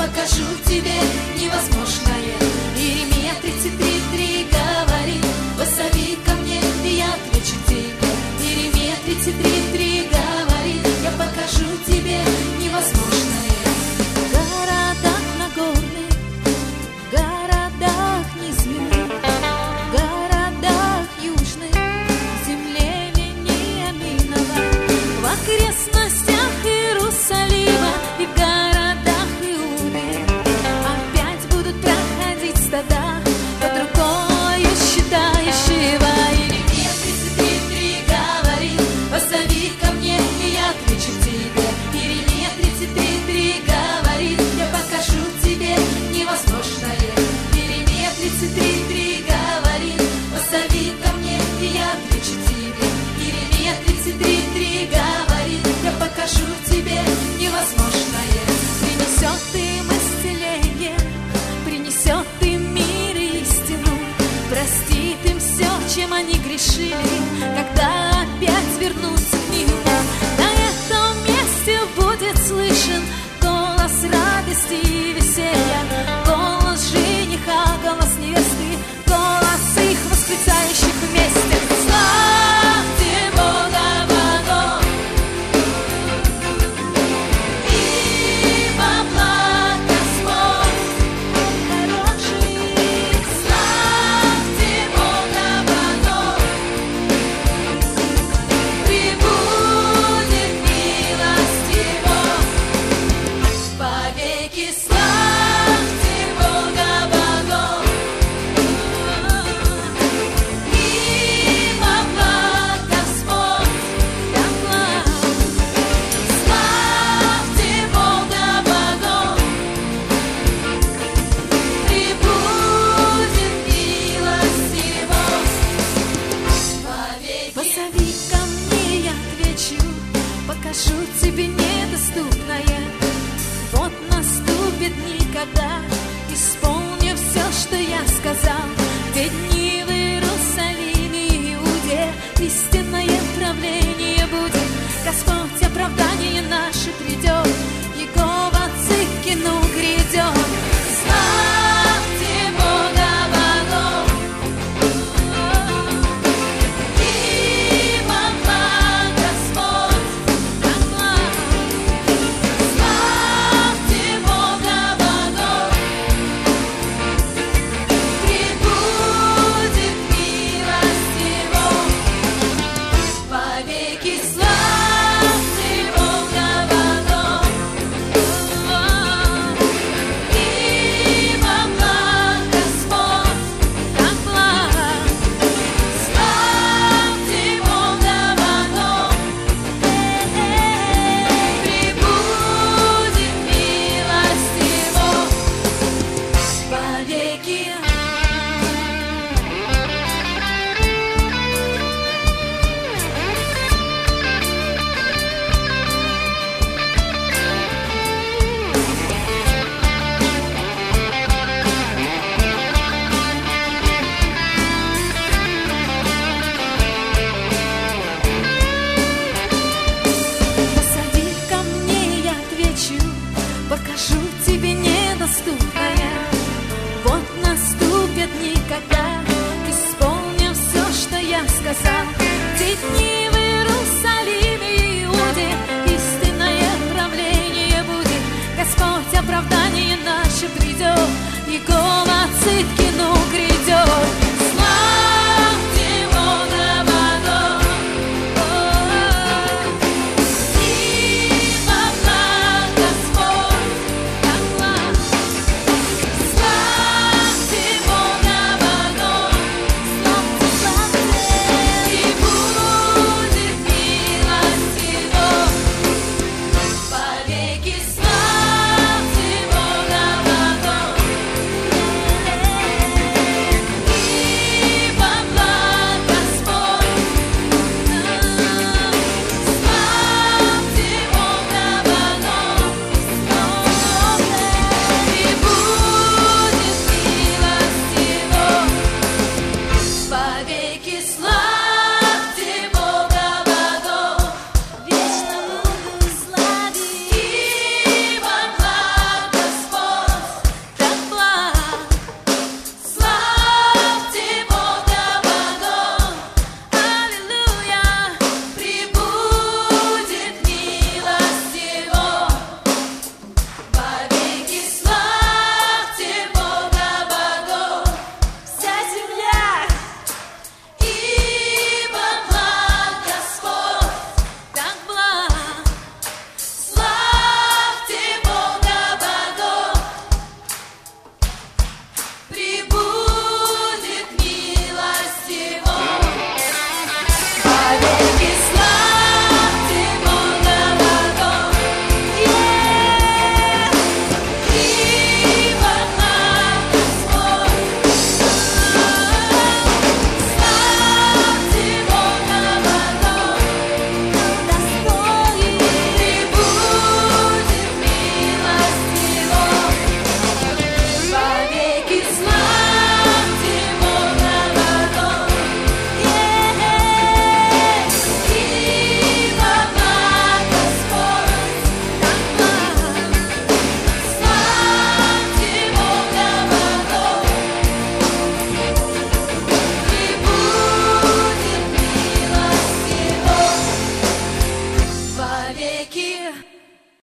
покажу тебе невозможное. Иеремия 33:3 говорит: позови ко мне, и я отвечу тебе. Иеремия 33:3 говорит: я покажу тебе невозможное. В городах нагорных, в городах низменных, в городах южных, в земле Вениаминова, в окрестностях Иерусалима и в городах Иуды опять будут проходить стада под рукою считающего. Иеремия 33:3 говорит: позови ко мне, и я отвечу тебе. Иеремия 33:3 говорит: я покажу тебе невозможное. Иеремия 33:3 говорит: позови ко мне, и я отвечу тебе. Иеремия 33:3 говорит: я покажу тебе невозможное. Принесет им исцеление, принесет им мир и истину, простит им все, чем они грешили, когда опять вернутся к нему. На этом месте будет слышен голос радости и веселья, голос жениха, голос невесты, голос их восклицающих вместе: славьте Бога богов, ибо благ Господь, Он хороший. Славьте Бога богов, пребудет милость Его повеки. Славьте Бога богов, ибо благ Господь, как благ. Славьте Бога богов, пребудет милость Его повеки. Позови ко мне, я отвечу, покажу тебе недоступное. Вот наступит дни, когда исполню все, что я сказал. Те дни в Иерусалиме и Иуде истинное правление будет. Господь оправдание наше придет, Егова Цикину грядет. Славьте Бога богов, ибо благ Господь, как благ. Славьте Бога богов, пребудет милость Его повеки. Славьте Бога богов, ибо благ Господь, как благ. Славьте Бога богов, пребудет милость Его повеки. Позови ко мне, я отвечу, покажу тебе недоступное. Вот наступят дни, когда исполню все, что я сказал. Те дни в Иерусалиме и Иуде истинное правление будет. Господь оправдание наше придет, Егова Цитки